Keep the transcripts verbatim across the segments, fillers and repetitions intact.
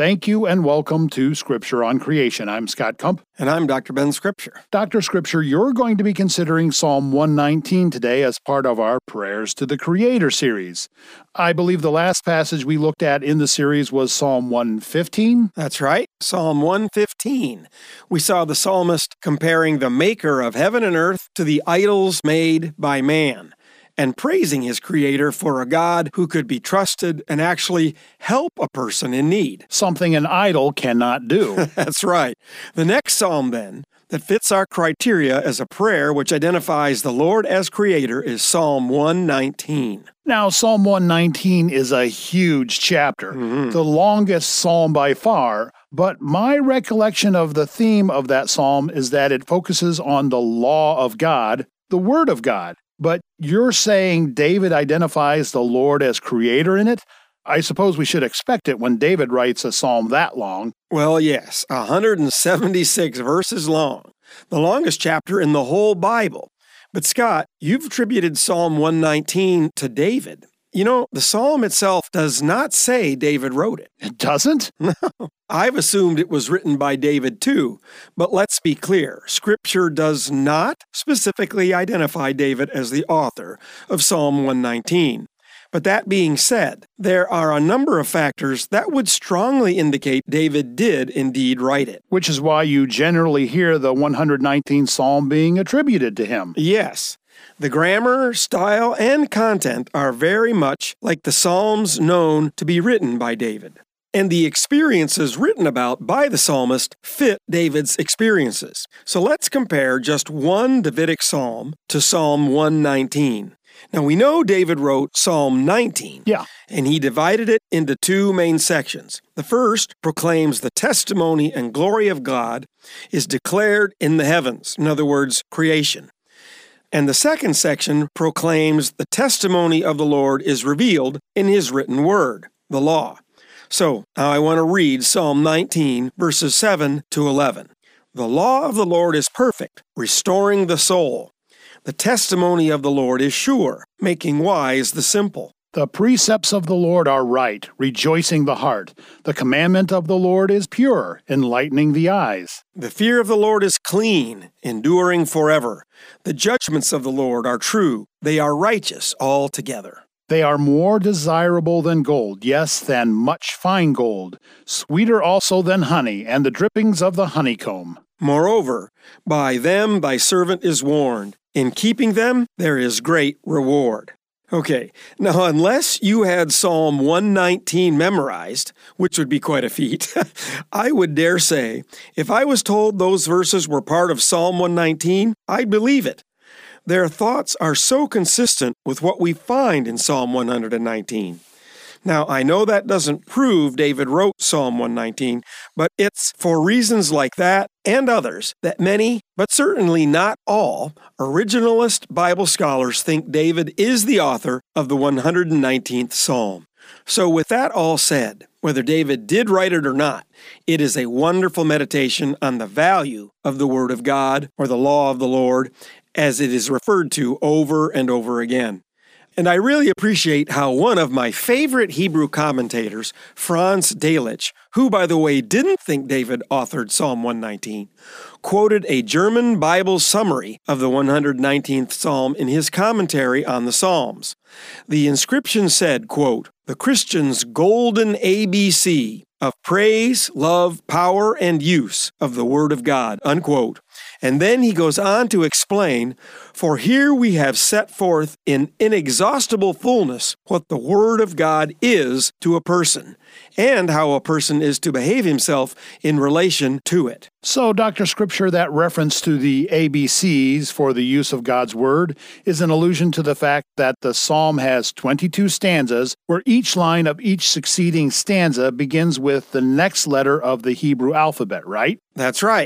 Thank you and welcome to Scripture on Creation. I'm Scott Kump. And I'm Doctor Ben Scripture. Doctor Scripture, you're going to be considering Psalm one nineteen today as part of our Prayers to the Creator series. I believe the last passage we looked at in the series was Psalm one fifteen. That's right, Psalm one fifteen. We saw the psalmist comparing the maker of heaven and earth to the idols made by man, and praising his creator for a God who could be trusted and actually help a person in need. Something an idol cannot do. That's right. The next psalm, then, that fits our criteria as a prayer which identifies the Lord as creator is Psalm one nineteen. Now, Psalm one nineteen is a huge chapter, mm-hmm. the longest psalm by far, but my recollection of the theme of that psalm is that it focuses on the law of God, the Word of God. But you're saying David identifies the Lord as creator in it? I suppose we should expect it when David writes a psalm that long. Well, yes, one hundred seventy-six verses long, the longest chapter in the whole Bible. But Scott, you've attributed Psalm one nineteen to David. You know, the psalm itself does not say David wrote it. It doesn't? No. I've assumed it was written by David too, but let's be clear. Scripture does not specifically identify David as the author of Psalm one nineteen. But that being said, there are a number of factors that would strongly indicate David did indeed write it. Which is why you generally hear the one hundred nineteenth Psalm being attributed to him. Yes. The grammar, style, and content are very much like the Psalms known to be written by David. And the experiences written about by the psalmist fit David's experiences. So let's compare just one Davidic psalm to Psalm one nineteen. Now we know David wrote Psalm nineteen. Yeah. And he divided it into two main sections. The first proclaims the testimony and glory of God is declared in the heavens. In other words, creation. And the second section proclaims the testimony of the Lord is revealed in his written word, the law. So now I want to read Psalm nineteen, verses seven to eleven. The law of the Lord is perfect, restoring the soul. The testimony of the Lord is sure, making wise the simple. The precepts of the Lord are right, rejoicing the heart. The commandment of the Lord is pure, enlightening the eyes. The fear of the Lord is clean, enduring forever. The judgments of the Lord are true. They are righteous altogether. They are more desirable than gold, yes, than much fine gold, sweeter also than honey, and the drippings of the honeycomb. Moreover, by them thy servant is warned. In keeping them, there is great reward. Okay, now unless you had Psalm one nineteen memorized, which would be quite a feat, I would dare say, if I was told those verses were part of Psalm one nineteen, I'd believe it. Their thoughts are so consistent with what we find in Psalm one nineteen. Now, I know that doesn't prove David wrote Psalm one nineteen, but it's for reasons like that and others that many, but certainly not all, originalist Bible scholars think David is the author of the one hundred nineteenth Psalm. So with that all said, whether David did write it or not, it is a wonderful meditation on the value of the Word of God or the law of the Lord, as it is referred to over and over again. And I really appreciate how one of my favorite Hebrew commentators, Franz Delitzsch, who, by the way, didn't think David authored Psalm one nineteen, quoted a German Bible summary of the one hundred nineteenth Psalm in his commentary on the Psalms. The inscription said, quote, "The Christian's golden A B C of praise, love, power, and use of the Word of God," unquote. And then he goes on to explain, "For here we have set forth in inexhaustible fullness what the Word of God is to a person, and how a person is to behave himself in relation to it." So, Doctor Scripture, that reference to the A B Cs for the use of God's Word is an allusion to the fact that the psalm has twenty-two stanzas, where each line of each succeeding stanza begins with the next letter of the Hebrew alphabet, right? That's right.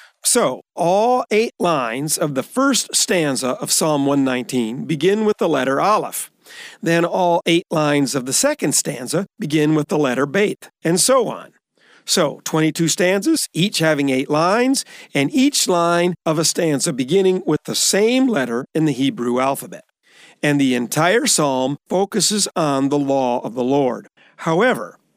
So, all eight lines of the first stanza of Psalm one nineteen begin with the letter Aleph. Then all eight lines of the second stanza begin with the letter Beth, and so on. So, twenty-two stanzas, each having eight lines, and each line of a stanza beginning with the same letter in the Hebrew alphabet. And the entire psalm focuses on the law of the Lord. However,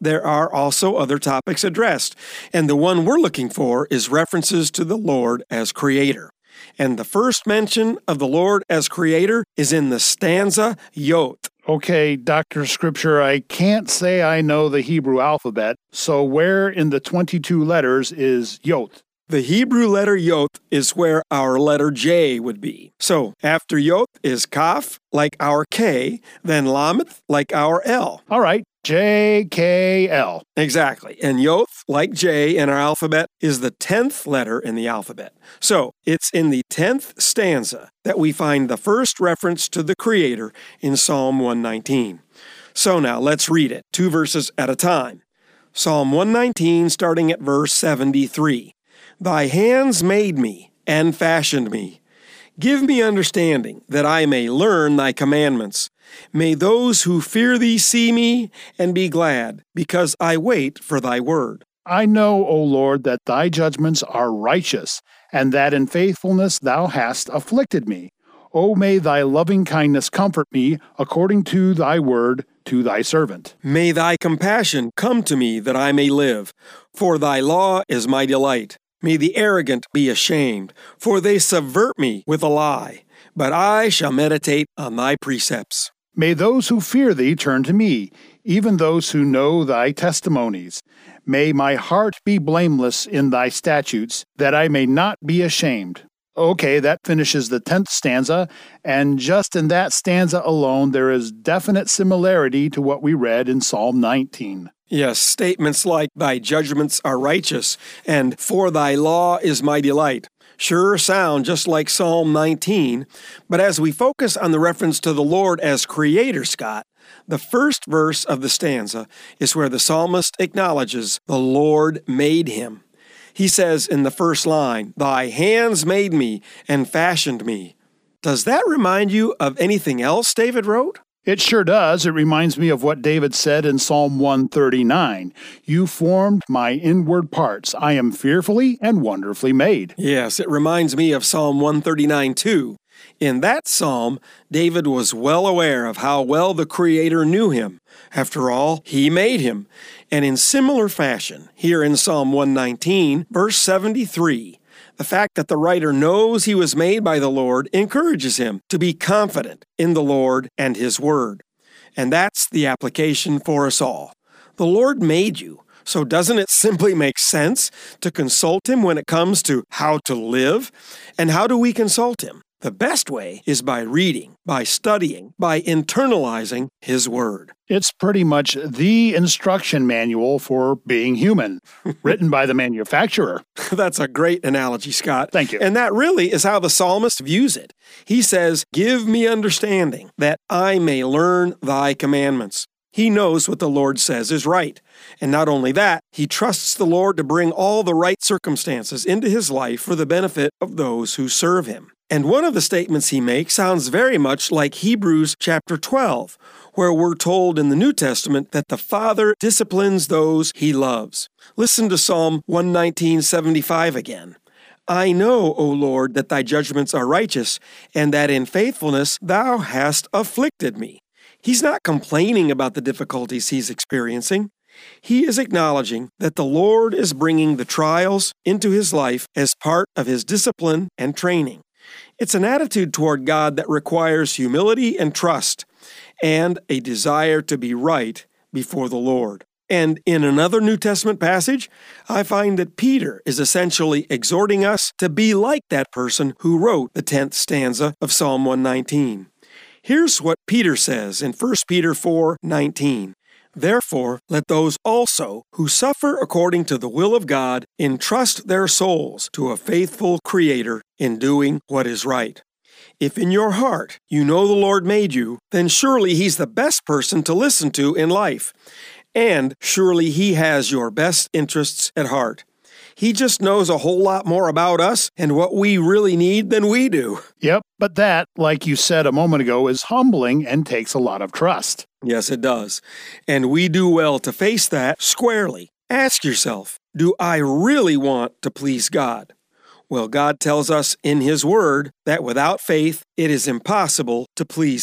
there are also other topics addressed, and the one we're looking for is references to the Lord as Creator. And the first mention of the Lord as Creator is in the stanza Yoth. Okay, Doctor Scripture, I can't say I know the Hebrew alphabet, so where in the twenty-two letters is Yoth? The Hebrew letter Yoth is where our letter J would be. So after Yoth is Kaf, like our K, then Lameth, like our L. All right, J K L. Exactly. And Yoth, like J in our alphabet, is the tenth letter in the alphabet. So it's in the tenth stanza that we find the first reference to the Creator in Psalm one nineteen. So now let's read it, two verses at a time. Psalm one nineteen, starting at verse seventy-three. Thy hands made me and fashioned me. Give me understanding, that I may learn thy commandments. May those who fear thee see me and be glad, because I wait for thy word. I know, O Lord, that thy judgments are righteous, and that in faithfulness thou hast afflicted me. O may thy loving kindness comfort me, according to thy word, to thy servant. May thy compassion come to me, that I may live, for thy law is my delight. May the arrogant be ashamed, for they subvert me with a lie. But I shall meditate on thy precepts. May those who fear thee turn to me, even those who know thy testimonies. May my heart be blameless in thy statutes, that I may not be ashamed. Okay, that finishes the tenth stanza, and just in that stanza alone, there is definite similarity to what we read in Psalm nineteen. Yes, statements like, thy judgments are righteous, and for thy law is my delight, sure sound just like Psalm nineteen, but as we focus on the reference to the Lord as Creator, Scott, the first verse of the stanza is where the psalmist acknowledges the Lord made him. He says in the first line, thy hands made me and fashioned me. Does that remind you of anything else David wrote? It sure does. It reminds me of what David said in Psalm one thirty-nine. You formed my inward parts. I am fearfully and wonderfully made. Yes, it reminds me of Psalm one thirty-nine too. In that psalm, David was well aware of how well the Creator knew him. After all, he made him. And in similar fashion, here in Psalm one nineteen, verse seventy-three, the fact that the writer knows he was made by the Lord encourages him to be confident in the Lord and His Word. And that's the application for us all. The Lord made you, so doesn't it simply make sense to consult Him when it comes to how to live? And how do we consult Him? The best way is by reading, by studying, by internalizing His Word. It's pretty much the instruction manual for being human, written by the manufacturer. That's a great analogy, Scott. Thank you. And that really is how the psalmist views it. He says, give me understanding, that I may learn thy commandments. He knows what the Lord says is right. And not only that, he trusts the Lord to bring all the right circumstances into his life for the benefit of those who serve him. And one of the statements he makes sounds very much like Hebrews chapter twelve, where we're told in the New Testament that the Father disciplines those he loves. Listen to Psalm one nineteen seventy-five again. I know, O Lord, that thy judgments are righteous, and that in faithfulness thou hast afflicted me. He's not complaining about the difficulties he's experiencing. He is acknowledging that the Lord is bringing the trials into his life as part of his discipline and training. It's an attitude toward God that requires humility and trust, and a desire to be right before the Lord. And in another New Testament passage, I find that Peter is essentially exhorting us to be like that person who wrote the tenth stanza of Psalm one nineteen. Here's what Peter says in First Peter four nineteen. Therefore, let those also who suffer according to the will of God entrust their souls to a faithful Creator in doing what is right. If in your heart you know the Lord made you, then surely He's the best person to listen to in life. And surely He has your best interests at heart. He just knows a whole lot more about us and what we really need than we do. Yep, but that, like you said a moment ago, is humbling and takes a lot of trust. Yes, it does. And we do well to face that squarely. Ask yourself, do I really want to please God? Well, God tells us in His Word that without faith, it is impossible to please Him.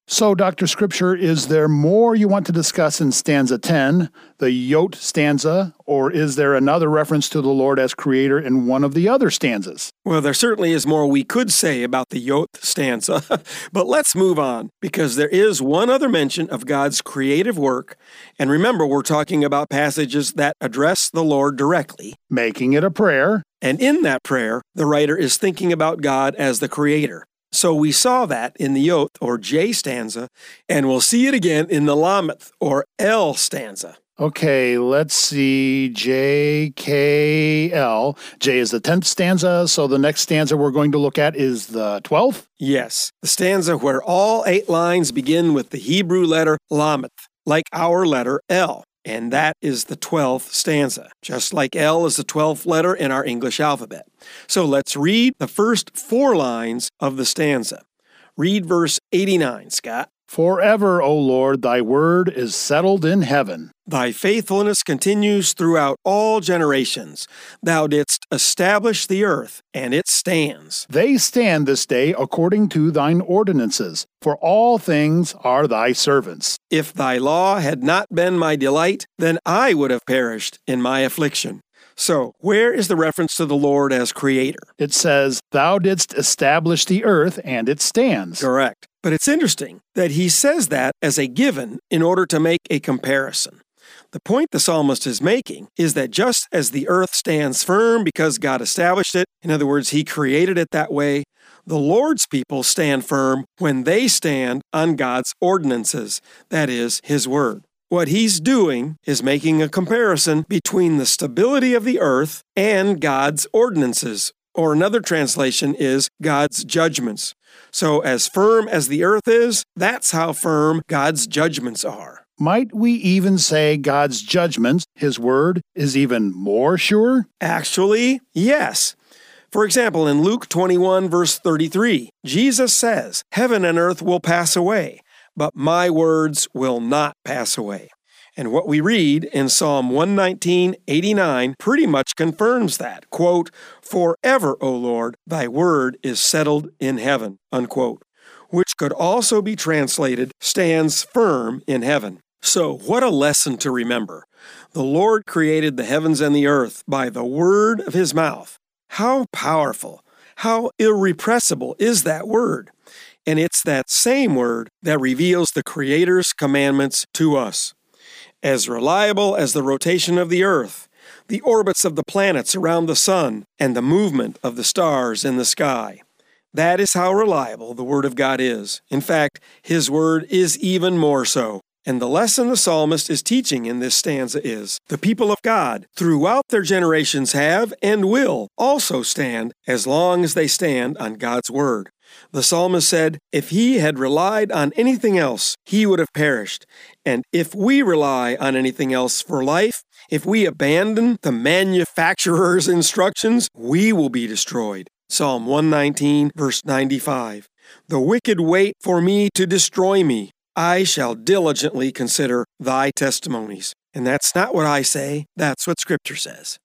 So, Doctor Scripture, is there more you want to discuss in stanza ten, the Yot stanza, or is there another reference to the Lord as creator in one of the other stanzas? Well, there certainly is more we could say about the Yot stanza, but let's move on, because there is one other mention of God's creative work, and remember, we're talking about passages that address the Lord directly. Making it a prayer. And in that prayer, the writer is thinking about God as the creator. So we saw that in the Yot, or J stanza, and we'll see it again in the Lameth, or L stanza. Okay, let's see. J, K, L. J is the tenth stanza, so the next stanza we're going to look at is the twelfth? Yes, the stanza where all eight lines begin with the Hebrew letter Lameth, like our letter L. And that is the twelfth stanza, just like L is the twelfth letter in our English alphabet. So let's read the first four lines of the stanza. Read verse eighty-nine, Scott. Forever, O Lord, thy word is settled in heaven. Thy faithfulness continues throughout all generations. Thou didst establish the earth, and it stands. They stand this day according to thine ordinances, for all things are thy servants. If thy law had not been my delight, then I would have perished in my affliction. So, where is the reference to the Lord as creator? It says, Thou didst establish the earth, and it stands. Correct. But it's interesting that he says that as a given in order to make a comparison. The point the psalmist is making is that just as the earth stands firm because God established it, in other words, he created it that way, the Lord's people stand firm when they stand on God's ordinances, that is, his word. What he's doing is making a comparison between the stability of the earth and God's ordinances, or another translation is God's judgments. So as firm as the earth is, that's how firm God's judgments are. Might we even say God's judgments, his word, is even more sure? Actually, yes. For example, in Luke twenty-one, verse thirty-three, Jesus says, Heaven and earth will pass away, but my words will not pass away. And what we read in Psalm one nineteen, eighty-nine pretty much confirms that. Quote, Forever, O Lord, thy word is settled in heaven, unquote, which could also be translated, stands firm in heaven. So, what a lesson to remember. The Lord created the heavens and the earth by the word of his mouth. How powerful, how irrepressible is that word? And it's that same word that reveals the Creator's commandments to us. As reliable as the rotation of the earth, the orbits of the planets around the sun, and the movement of the stars in the sky. That is how reliable the Word of God is. In fact, His Word is even more so. And the lesson the psalmist is teaching in this stanza is, the people of God throughout their generations have and will also stand as long as they stand on God's Word. The psalmist said, if he had relied on anything else, he would have perished. And if we rely on anything else for life, if we abandon the manufacturer's instructions, we will be destroyed. Psalm one nineteen, verse ninety-five. The wicked wait for me to destroy me. I shall diligently consider thy testimonies. And that's not what I say, that's what Scripture says.